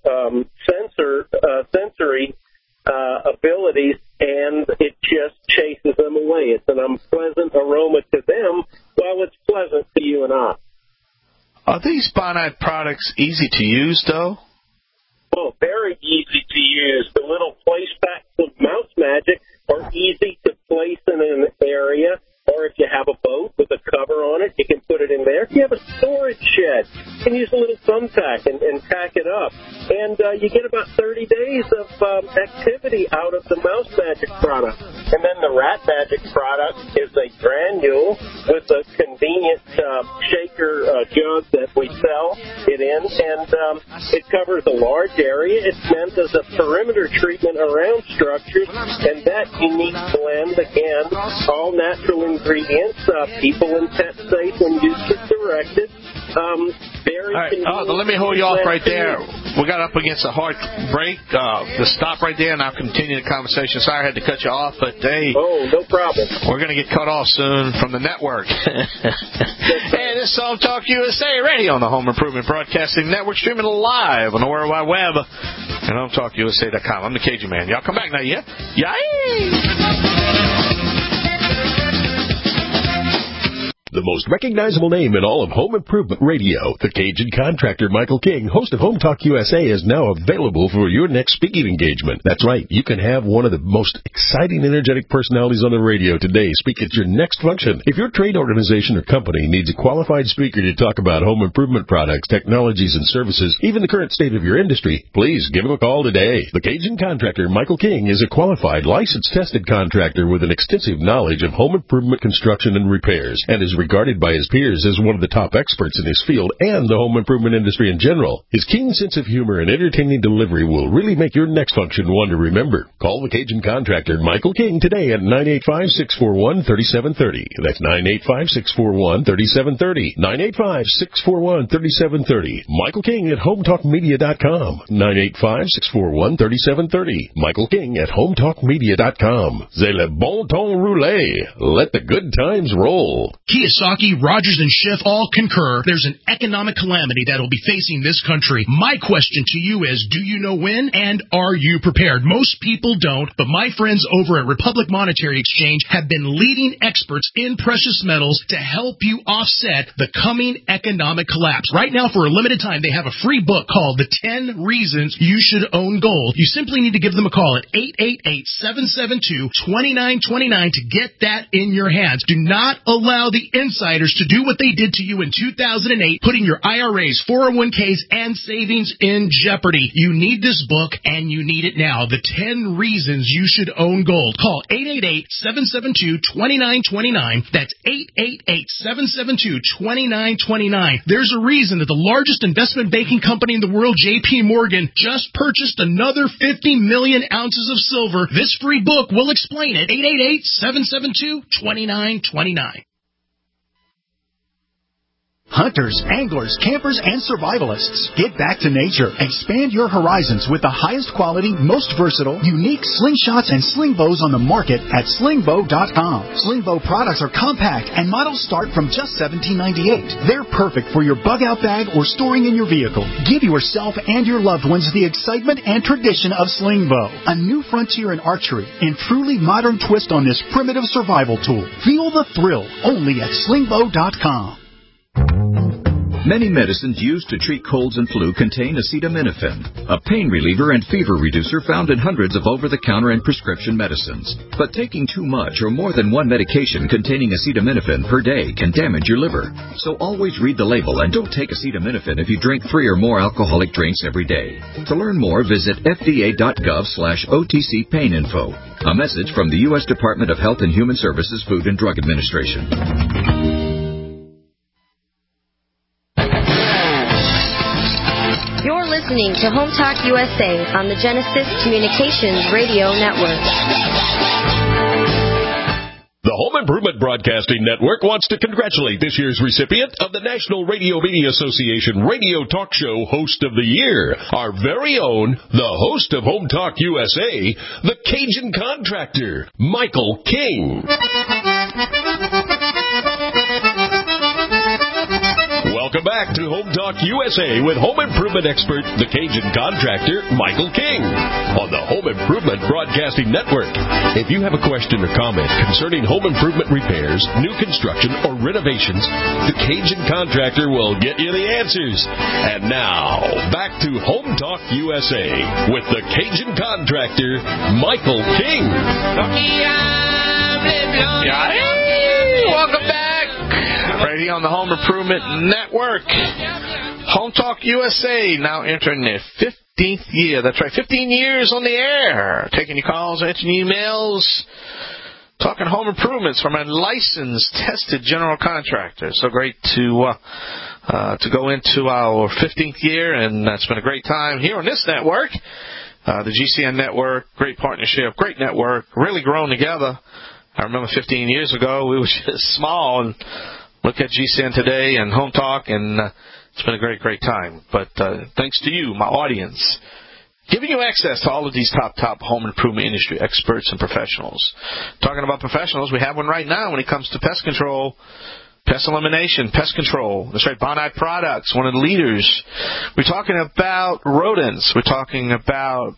S1: sensory abilities, and it just chases them away. It's an unpleasant aroma to them, while it's pleasant to you and I.
S8: Are these by Bonide products easy to use, though?
S1: Oh, very easy to use. The little place packs of Mouse Magic are easy to place in an area, or if you have a boat with a cover on it, you can put it in there. If you have a storage shed, you can use a little thumbtack and tack it up. And you get about 30 days of activity out of the Mouse Magic product. And then the Rat Magic product is a granule with a convenient shaker jug that we sell it in. And it covers a large area. It's meant as a perimeter treatment around structures. And that unique blend, again, all natural ingredients, people and pet safe when used as directed. Very
S8: all right. Let me hold you off right there. We got up against a hard break. Just stop right there, and I'll continue the conversation. Sorry I had to cut you off, but hey.
S1: Oh, no problem.
S8: We're going to get cut off soon from the network. Hey, this is Home Talk USA Radio on the Home Improvement Broadcasting Network, streaming live on the World Wide Web at HomeTalkUSA.com. I'm the Cajun Man. Y'all come back now, yeah? Yay!
S7: The most recognizable name in all of home improvement radio, the Cajun contractor Michael King, host of Home Talk USA, is now available for your next speaking engagement. That's right, you can have one of the most exciting, energetic personalities on the radio today speak at your next function. If your trade organization or company needs a qualified speaker to talk about home improvement products, technologies, and services, even the current state of your industry, please give him a call today. The Cajun contractor Michael King is a qualified, licensed, tested contractor with an extensive knowledge of home improvement construction and repairs, and is regarded by his peers as one of the top experts in his field and the home improvement industry in general. His keen sense of humor and entertaining delivery will really make your next function one to remember. Call the Cajun contractor Michael King today at 985-641-3730. That's 985-641-3730. 985-641-3730. Michael King at HomeTalkMedia.com. 985-641-3730. Michael King at HomeTalkMedia.com. C'est le bon ton roulé. Let the good times roll.
S2: Kiyosaki, Rogers, and Schiff all concur there's an economic calamity that will be facing this country. My question to you is, do you know when, and are you prepared? Most people don't, but my friends over at Republic Monetary Exchange have been leading experts in precious metals to help you offset the coming economic collapse. Right now, for a limited time, they have a free book called The 10 Reasons You Should Own Gold. You simply need to give them a call at 888-772-2929 to get that in your hands. Do not allow the insiders to do what they did to you in 2008, putting your IRAs, 401ks, and savings in jeopardy. You need this book, and you need it now. The 10 Reasons You Should Own Gold. Call 888-772-2929. That's 888-772-2929. There's a reason that the largest investment banking company in the world, J.P. Morgan, just purchased another 50 million ounces of silver. This free book will explain it. 888-772-2929.
S3: Hunters, anglers, campers, and survivalists, get back to nature. Expand your horizons with the highest quality, most versatile, unique slingshots and sling bows on the market at slingbow.com. Slingbow products are compact and models start from just $17.98. They're perfect for your bug-out bag or storing in your vehicle. Give yourself and your loved ones the excitement and tradition of Slingbow, a new frontier in archery and truly modern twist on this primitive survival tool. Feel the thrill only at slingbow.com.
S6: Many medicines used to treat colds and flu contain acetaminophen, a pain reliever and fever reducer found in hundreds of over-the-counter and prescription medicines. But taking too much or more than one medication containing acetaminophen per day can damage your liver. So always read the label and don't take acetaminophen if you drink 3 or more alcoholic drinks every day. To learn more, visit fda.gov/OTC pain info. A message from the U.S. Department of Health and Human Services Food and Drug Administration.
S15: You're listening to Home Talk USA on the Genesis Communications Radio Network.
S7: The Home Improvement Broadcasting Network wants to congratulate this year's recipient of the National Radio Media Association Radio Talk Show Host of the Year, our very own, the host of Home Talk USA, the Cajun contractor, Michael King. Welcome back to Home Talk USA with home improvement expert, the Cajun contractor, Michael King, on the Home Improvement Broadcasting Network. If you have a question or comment concerning home improvement repairs, new construction, or renovations, the Cajun contractor will get you the answers. And now, back to Home Talk USA with the Cajun contractor, Michael King.
S8: Welcome back. Right here on the Home Improvement Network. Home Talk USA now entering their 15th year. That's right, 15 years on the air. Taking your calls, answering emails, talking home improvements from a licensed, tested general contractor. So great to go into our 15th year, and it's been a great time here on this network. The GCN network, great partnership, great network, really grown together. I remember 15 years ago, we were just small, and look at GCN today and Home Talk, and it's been a great, great time. But thanks to you, my audience, giving you access to all of these top home improvement industry experts and professionals. Talking about professionals, we have one right now when it comes to pest control, pest elimination, pest control. That's right, Bonide Products, one of the leaders. We're talking about rodents. We're talking about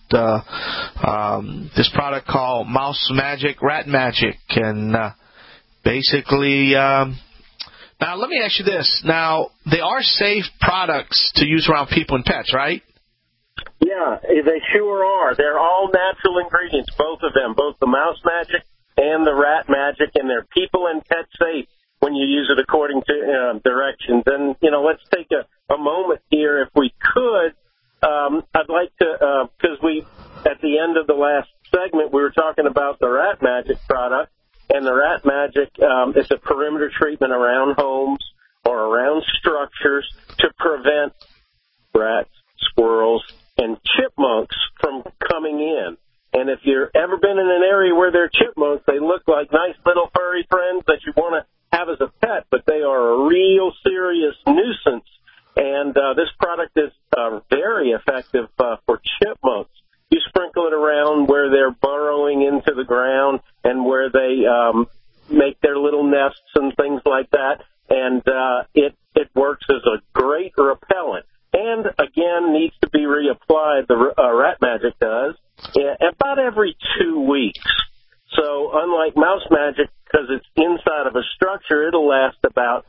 S8: this product called Mouse Magic, Rat Magic, and basically... Now, let me ask you this. Now, they are safe products to use around people and pets, right?
S1: Yeah, they sure are. They're all natural ingredients, both of them, both the Mouse Magic and the Rat Magic, and they're people and pet safe when you use it according to directions. And, let's take a moment here, if we could. I'd like to, because at the end of the last segment, we were talking about the Rat Magic product. And the Rat Magic is a perimeter treatment around homes or around structures to prevent rats, squirrels, and chipmunks from coming in. And if you've ever been in an area where there are chipmunks, they look like nice little furry friends that you want to have as a pet, but they are a real serious nuisance. And this product is very effective for chipmunks. You sprinkle it around where they're burrowing into the ground and where they make their little nests and things like that. And it works as a great repellent. And, again, needs to be reapplied, the Rat Magic does, about every 2 weeks. So unlike Mouse Magic, because it's inside of a structure, it'll last about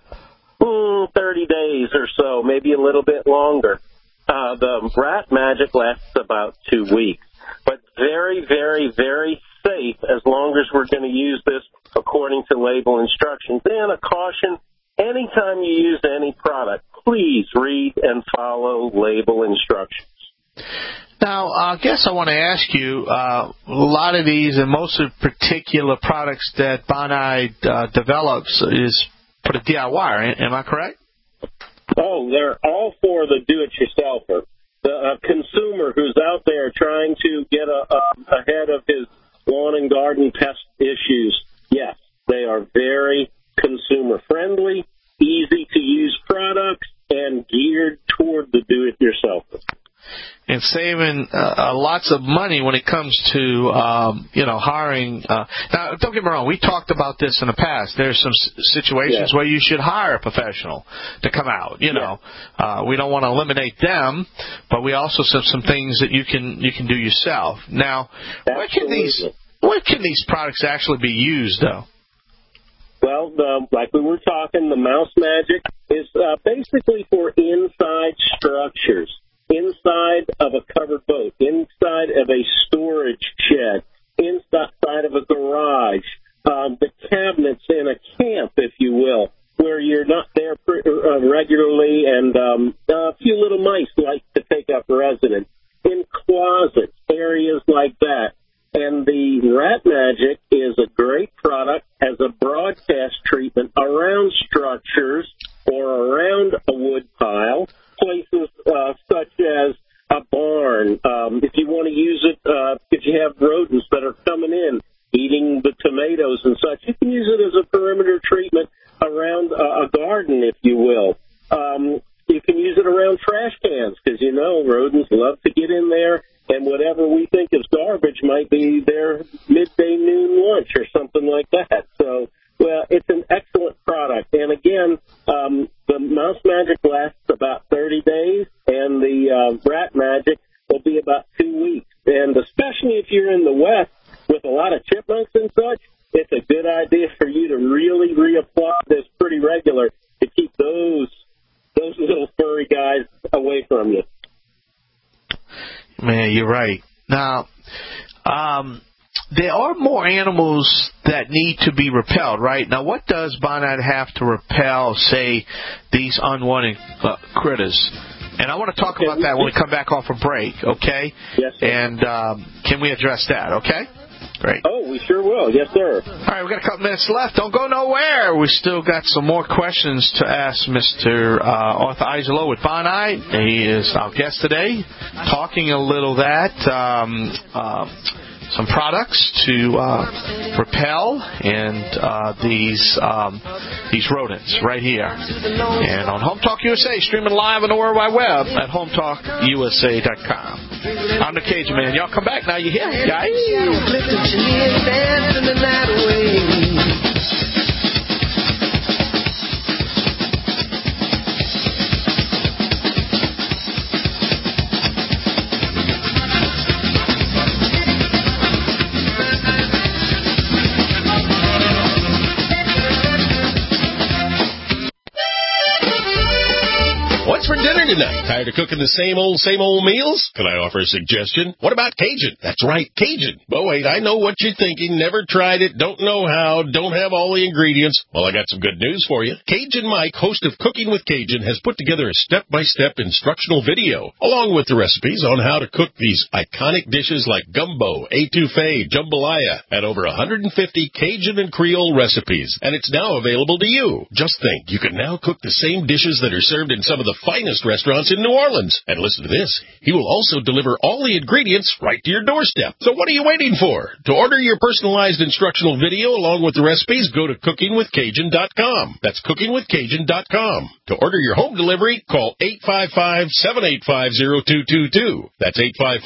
S1: 30 days or so, maybe a little bit longer. The Rat Magic lasts about 2 weeks, but very, very, very safe as long as we're going to use this according to label instructions. And a caution, anytime you use any product, please read and follow label instructions.
S8: Now, I guess I want to ask you, a lot of these and most of the particular products that Bonide develops is for the DIY, am I correct?
S1: Oh, they're all for the do-it-yourselfer. The consumer who's out there trying to get ahead of his lawn and garden pest issues, yes, they are very consumer-friendly, easy-to-use products, and geared toward the do-it-yourselfer.
S8: And saving lots of money when it comes to, hiring. Now, don't get me wrong. We talked about this in the past. There's some situations where you should hire a professional to come out. We don't want to eliminate them, but we also have some things that you can do yourself. Now, where can these products actually be used, though?
S1: Well, like we were talking, the Mouse Magic is basically for inside structures. Inside of a covered boat, inside of a storage shed, inside of a garage, the cabinets in a camp, if you will, where you're not there regularly, and a few little mice like to take up residence, in closets, areas like that. And the Rat Magic is a great product as a broadcast treatment around structures or around a wood pile, places such as a barn. If you want to use it, if you have rodents that are coming in, eating the tomatoes and such, you can use it as a perimeter treatment around a garden, if you will. You can use it around trash cans because, rodents love to get in there, and whatever we think is garbage might be their midday noon lunch or something like that. So, well, it's an excellent product. And again, the Mouse Magic Rat Magic will be about 2 weeks. And especially if you're in the West with a lot of chipmunks and such, it's a good idea for you to really reapply this pretty regular to keep those little furry guys away from you.
S8: Man, you're right. Now, there are more animals that need to be repelled, right? Now, what does Bonide have to repel, say, these unwanted critters? And I want to talk about that when we come back off a break, okay?
S1: Yes, sir.
S8: And can we address that, okay? Great.
S1: Oh, we sure will. Yes, sir.
S8: All right, we've got a couple minutes left. Don't go nowhere. We still got some more questions to ask Mr. Arthur Eiselo with Bonide. He is our guest today, talking a little some products to repel and these rodents right here. And on Home Talk USA, streaming live on the World Wide Web at HomeTalkUSA.com. I'm the Cajun Man. Y'all come back now. You hear me, guys?
S7: What's for dinner tonight? Tired of cooking the same old meals? Can I offer a suggestion? What about Cajun? That's right, Cajun. But wait, I know what you're thinking. Never tried it, don't know how, don't have all the ingredients. Well, I got some good news for you. Cajun Mike, host of Cooking with Cajun, has put together a step-by-step instructional video, along with the recipes on how to cook these iconic dishes like gumbo, etouffee, jambalaya, and over 150 Cajun and Creole recipes. And it's now available to you. Just think, you can now cook the same dishes that are served in some of the finest restaurants in New Orleans. And listen to this. He will also deliver all the ingredients right to your doorstep. So what are you waiting for? To order your personalized instructional video along with the recipes, go to cookingwithcajun.com. That's cookingwithcajun.com. To order your home delivery, call 855-785-0222. That's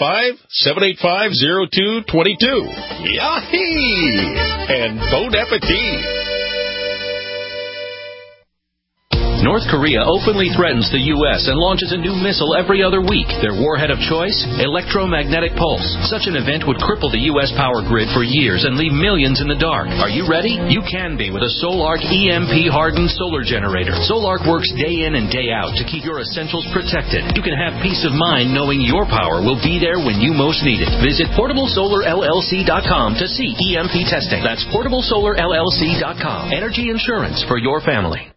S7: 855-785-0222. Yahee! And bon appetit!
S17: North Korea openly threatens the U.S. and launches a new missile every other week. Their warhead of choice? Electromagnetic pulse. Such an event would cripple the U.S. power grid for years and leave millions in the dark. Are you ready? You can be with a Solark EMP-hardened solar generator. Solark works day in and day out to keep your essentials protected. You can have peace of mind knowing your power will be there when you most need it. Visit PortableSolarLLC.com to see EMP testing. That's PortableSolarLLC.com. Energy insurance for your family.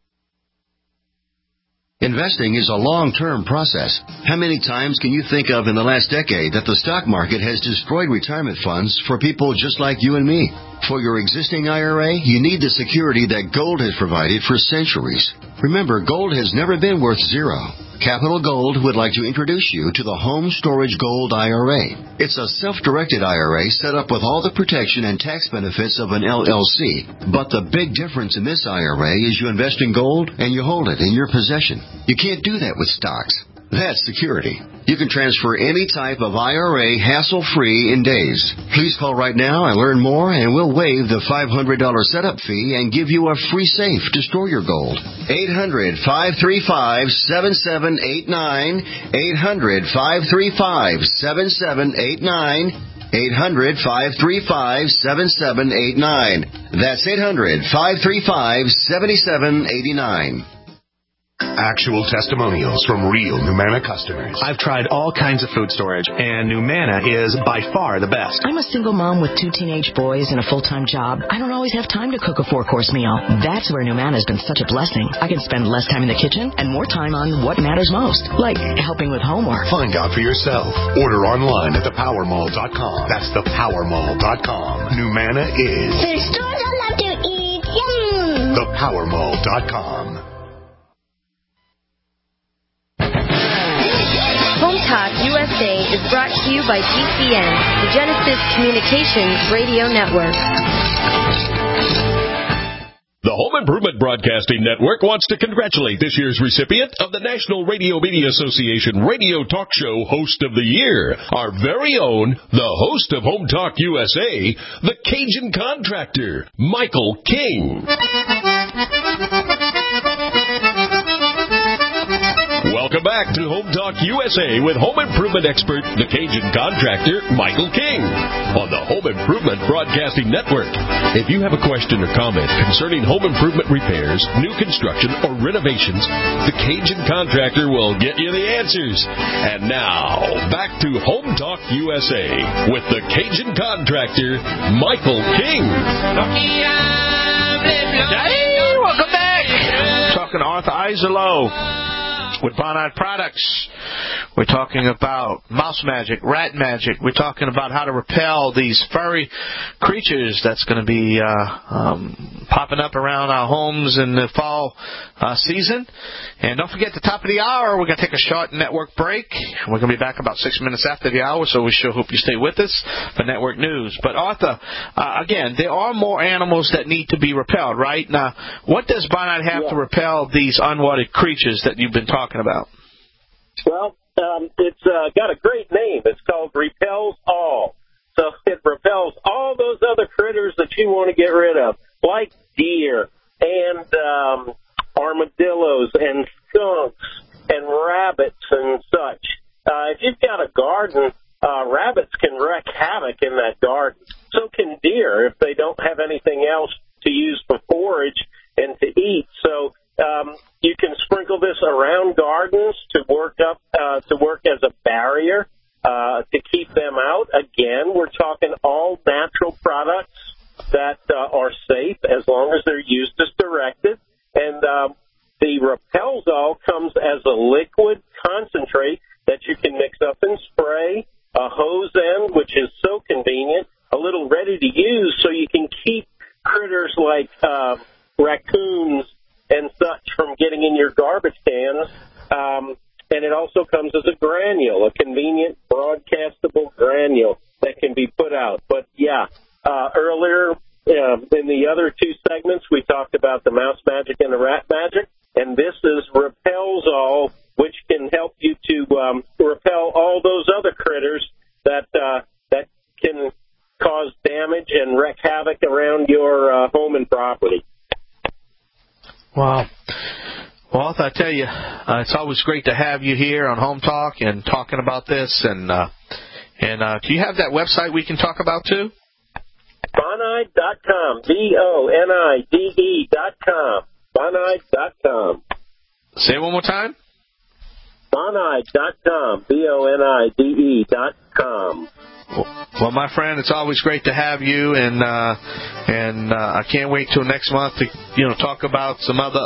S4: Investing is a long-term process. How many times can you think of in the last decade that the stock market has destroyed retirement funds for people just like you and me? For your existing IRA, you need the security that gold has provided for centuries. Remember, gold has never been worth zero. Capital Gold would like to introduce you to the Home Storage Gold IRA. It's a self-directed IRA set up with all the protection and tax benefits of an LLC. But the big difference in this IRA is you invest in gold and you hold it in your possession. You can't do that with stocks. That's security. You can transfer any type of IRA hassle-free in days. Please call right now and learn more, and we'll waive the $500 setup fee and give you a free safe to store your gold. 800-535-7789. 800-535-7789. 800-535-7789. That's 800-535-7789.
S10: Actual testimonials from real Numana customers.
S11: I've tried all kinds of food storage, and Numana is by far the best.
S24: I'm a single mom with 2 teenage boys and a full-time job. I don't always have time to cook a 4-course meal. That's where Numana has been such a blessing. I can spend less time in the kitchen and more time on what matters most, like helping with homework.
S10: Find out for yourself. Order online at thepowermall.com. That's thepowermall.com. Numana is
S25: the stores I love to eat. Yum!
S10: Thepowermall.com.
S15: Home Talk USA is brought to you by GCN, the Genesis Communications Radio Network.
S7: The Home Improvement Broadcasting Network wants to congratulate this year's recipient of the National Radio Media Association Radio Talk Show Host of the Year, our very own, the host of Home Talk USA, the Cajun Contractor, Michael King. Welcome back to Home Talk USA with home improvement expert, the Cajun contractor, Michael King, on the Home Improvement Broadcasting Network. If you have a question or comment concerning home improvement repairs, new construction, or renovations, the Cajun contractor will get you the answers. And now, back to Home Talk USA with the Cajun contractor, Michael King.
S8: Hey, welcome back. Talking to Arthur Iserloh with Bonide Products. We're talking about mouse magic, rat magic. We're talking about how to repel these furry creatures that's going to be popping up around our homes in the fall season. And don't forget, the top of the hour, we're going to take a short network break. We're going to be back about 6 minutes after the hour, so we sure hope you stay with us for network news. But, Arthur, again, there are more animals that need to be repelled, right? Now, what does Bonide have to repel these unwanted creatures that you've been talking about?
S1: Well, it's got a great name. It's called Repels All. So it repels all those other critters that you want to get rid of, like deer and armadillos and skunks and rabbits and such. If you've got a garden, rabbits can wreak havoc in that garden. So can deer if they don't have anything else to use for forage and to eat. So you can sprinkle this around gardens to work as a barrier to keep them out. Again, we're talking all natural products that are safe as long as they're used as directed. And the Repels All comes as a liquid concentrate that you can mix up and spray, a hose end, which is so convenient, a little ready to use, so you can keep critters like raccoons and such from getting in your garbage cans. And it also comes as a granule, a convenient broadcastable granule that can be put out. But, earlier in the other two segments, we talked about the mouse magic and the rat magic. And this is Repels All, which can help you to repel all those other critters that can cause damage and wreak havoc around your home and property.
S8: Wow. Well, I tell you, it's always great to have you here on Home Talk and talking about this. And do you have that website we can talk about too?
S1: Bonide.com. Bonide.com. Bonide.com.
S8: Say it one more time.
S1: Bonide.com. Bonide.com.
S8: Well, my friend, it's always great to have you, and I can't wait till next month to talk about some other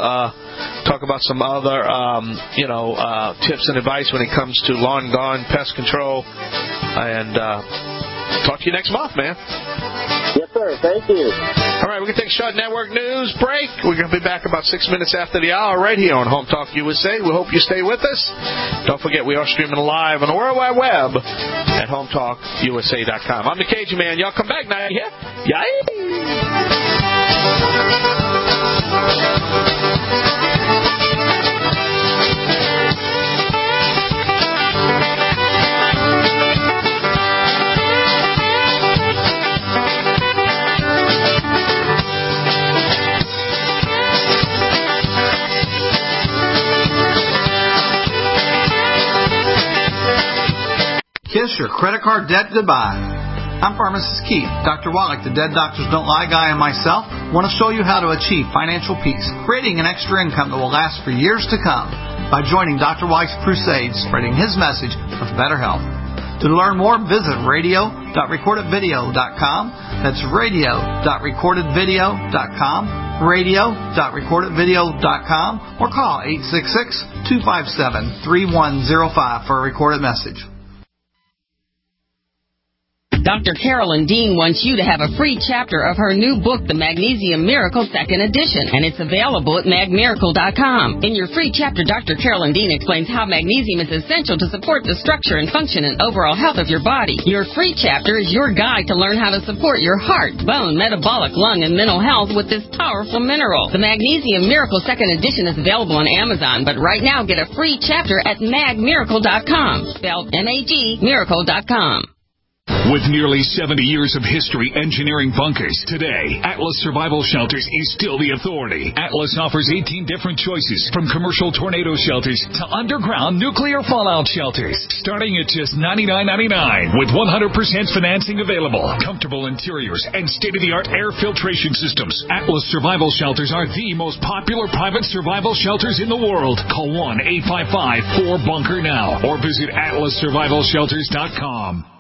S8: tips and advice when it comes to lawn and garden pest control, and talk to you next month, man.
S1: Yes, sir. Thank you.
S8: All right, we're going to take a short network news break. We're going to be back about 6 minutes after the hour right here on Home Talk USA. We hope you stay with us. Don't forget, we are streaming live on the World Wide Web at HomeTalkUSA.com. I'm the Cajun Man. Y'all come back now. Yeah? Yay!
S5: Kiss your credit card debt goodbye. I'm Pharmacist Keith. Dr. Wallach, the Dead Doctors Don't Lie guy, and myself want to show you how to achieve financial peace, creating an extra income that will last for years to come by joining Dr. Wallach's crusade, spreading his message of better health. To learn more, visit radio.recordedvideo.com. That's radio.recordedvideo.com, radio.recordedvideo.com, or call 866-257-3105 for a recorded message.
S9: Dr. Carolyn Dean wants you to have a free chapter of her new book, The Magnesium Miracle 2nd Edition, and it's available at magmiracle.com. In your free chapter, Dr. Carolyn Dean explains how magnesium is essential to support the structure and function and overall health of your body. Your free chapter is your guide to learn how to support your heart, bone, metabolic, lung, and mental health with this powerful mineral. The Magnesium Miracle 2nd Edition is available on Amazon, but right now get a free chapter at magmiracle.com, spelled M-A-G, miracle.com.
S12: With nearly 70 years of history engineering bunkers, today, Atlas Survival Shelters is still the authority. Atlas offers 18 different choices, from commercial tornado shelters to underground nuclear fallout shelters, starting at just $99.99 with 100% financing available, comfortable interiors, and state-of-the-art air filtration systems. Atlas Survival Shelters are the most popular private survival shelters in the world. Call 1-855-4BUNKER now or visit atlassurvivalshelters.com.